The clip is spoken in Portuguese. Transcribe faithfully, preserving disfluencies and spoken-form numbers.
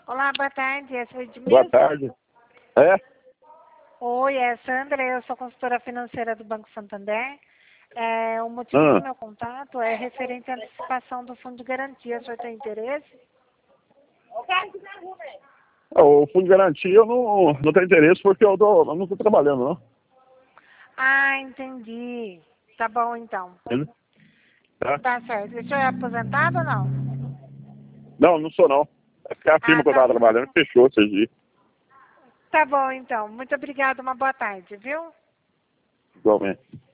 Olá, boa tarde. É sua Edmilson? Boa tarde. É? Oi, é Sandra. Eu sou consultora financeira do Banco Santander. É, o motivo Ah. do meu contato é referente à antecipação do fundo de garantia. O senhor tem interesse? O fundo de garantia eu não, não tenho interesse porque eu, tô, eu não estou trabalhando, não. Ah, entendi. Tá bom, então. Entendeu? Tá? Tá certo. O senhor é aposentado ou não? Não, não sou não. É porque a firma Ah, que eu tá. estava trabalhando fechou esses dias. Tá bom, então. Muito obrigada. Uma boa tarde, viu? Igualmente.